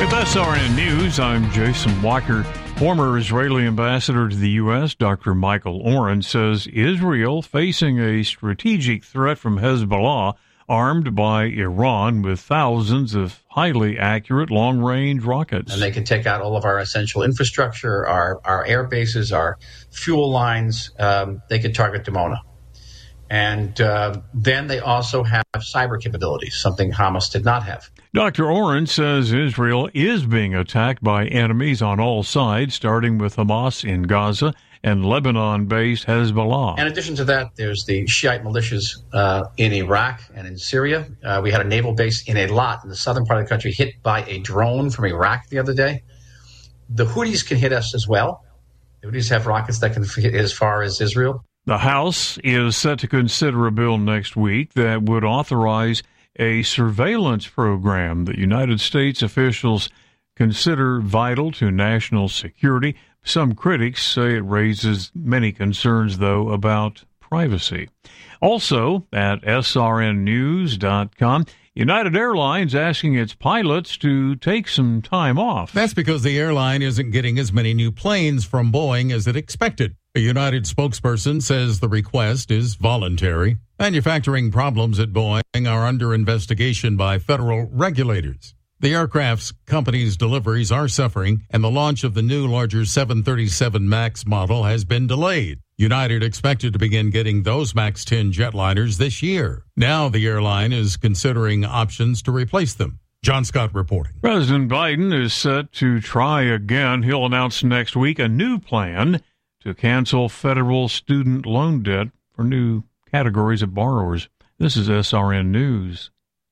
With SRN News, I'm Jason Walker. Former Israeli ambassador to the U.S., Dr. Michael Oren, says Israel facing a strategic threat from Hezbollah, armed by Iran with thousands of highly accurate long-range rockets. And they can take out all of our essential infrastructure, our air bases, our fuel lines. They can target Dimona. And then they also have cyber capabilities, something Hamas did not have. Dr. Oren says Israel is being attacked by enemies on all sides, starting with Hamas in Gaza and Lebanon-based Hezbollah. In addition to that, there's the Shiite militias in Iraq and in Syria. We had a naval base in Eilat in the southern part of the country hit by a drone from Iraq the other day. The Houthis can hit us as well. The Houthis have rockets that can hit as far as Israel. The House is set to consider a bill next week that would authorize a surveillance program that United States officials consider vital to national security. Some critics say it raises many concerns, though, about privacy. Also, at srnnews.com, United Airlines asking its pilots to take some time off. That's because the airline isn't getting as many new planes from Boeing as it expected. A United spokesperson says the request is voluntary. Manufacturing problems at Boeing are under investigation by federal regulators. The aircraft's company's deliveries are suffering, and the launch of the new, larger 737 MAX model has been delayed. United expected to begin getting those MAX 10 jetliners this year. Now the airline is considering options to replace them. John Scott reporting. President Biden is set to try again. He'll announce next week a new plan to cancel federal student loan debt for new categories of borrowers. This is SRN News.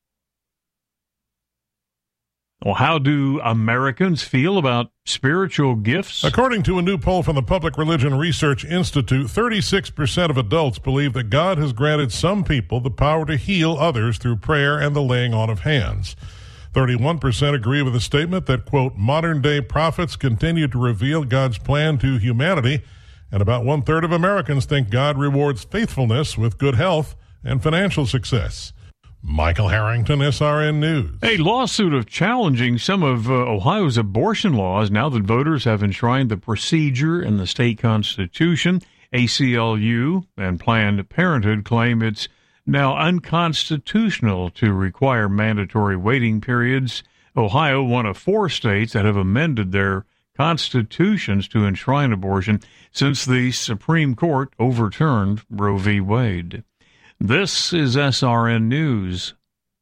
Well, how do Americans feel about spiritual gifts? According to a new poll from the Public Religion Research Institute, 36% of adults believe that God has granted some people the power to heal others through prayer and the laying on of hands. 31% agree with the statement that, quote, modern-day prophets continue to reveal God's plan to humanity, and about one-third of Americans think God rewards faithfulness with good health and financial success. Michael Harrington, SRN News. A lawsuit of challenging some of Ohio's abortion laws now that voters have enshrined the procedure in the state constitution. ACLU and Planned Parenthood claim it's now unconstitutional to require mandatory waiting periods. Ohio, one of 4 states that have amended their constitutions to enshrine abortion since the Supreme Court overturned Roe v. Wade. This is SRN News.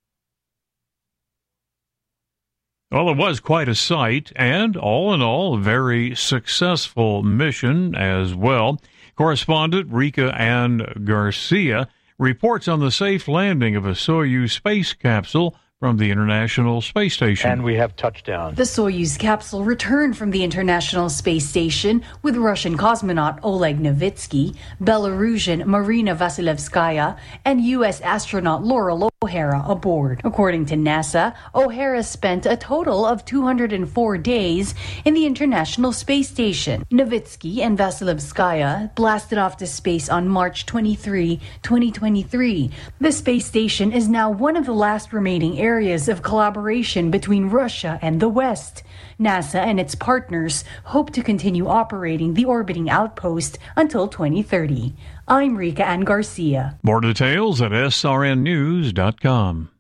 Well, it was quite a sight, and all in all, a very successful mission as well. Correspondent Rika Ann Garcia reports on the safe landing of a Soyuz space capsule from the International Space Station. And we have touchdown. The Soyuz capsule returned from the International Space Station with Russian cosmonaut Oleg Novitsky, Belarusian Marina Vasilevskaya, and U.S. astronaut Laurel O'Hara aboard. According to NASA, O'Hara spent a total of 204 days in the International Space Station. Novitsky and Vasilevskaya blasted off to space on March 23, 2023. The space station is now one of the last remaining areas of collaboration between Russia and the West. NASA and its partners hope to continue operating the orbiting outpost until 2030. I'm Rika Ann Garcia. More details at srnnews.com.